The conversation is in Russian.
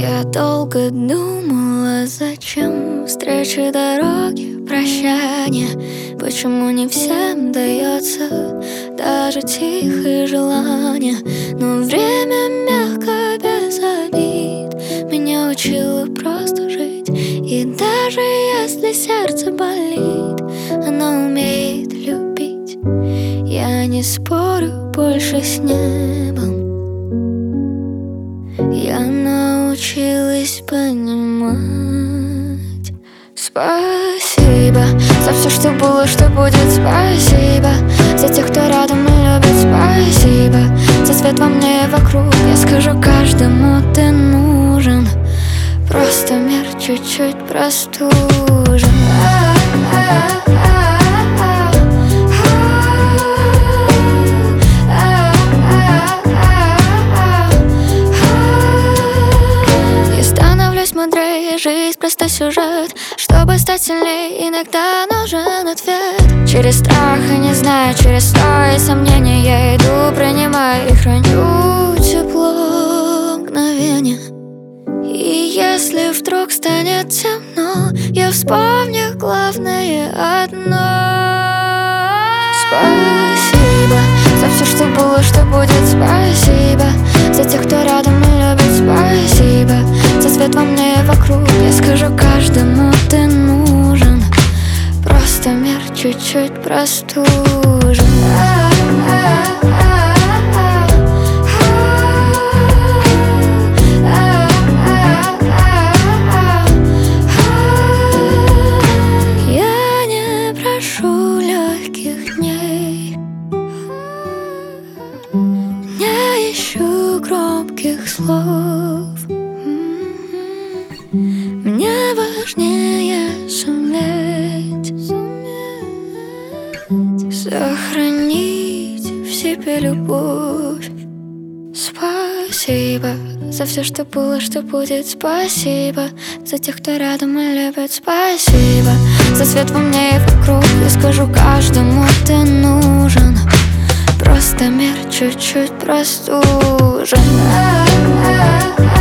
Я долго думала, зачем встречи, дороги, прощания. Почему не всем дается даже тихое желание. Но время мягко, без обид меня учило просто жить. И даже если сердце болит, оно умеет любить. Я не спорю больше с небом. Я научилась понимать. Спасибо за все, что было, что будет. Спасибо за тех, кто рядом и любит. Спасибо за свет во мне и вокруг. Я скажу каждому: ты нужен. Просто мир чуть-чуть простужен. Мудрее, жизнь просто сюжет. Чтобы стать сильнее, иногда нужен ответ. Через страх и не знаю, через сто и сомнения я иду, принимаю и храню тепло мгновения. И если вдруг станет темно, я вспомню главное одно. Спасибо за все, что было, что будет. Спасибо за тех, кто рядом и любит. Спасибо за свет во мне и вокруг. Я скажу каждому: ты нужен. Просто мир чуть-чуть простужен. Я не прошу легких дней, не ищу громких слов. Мне важнее суметь сохранить в себе любовь. Спасибо за все, что было, что будет. Спасибо за тех, кто рядом и любит. Спасибо за свет во мне и вокруг. Я скажу каждому: ты нужен. Просто мир чуть-чуть простужен.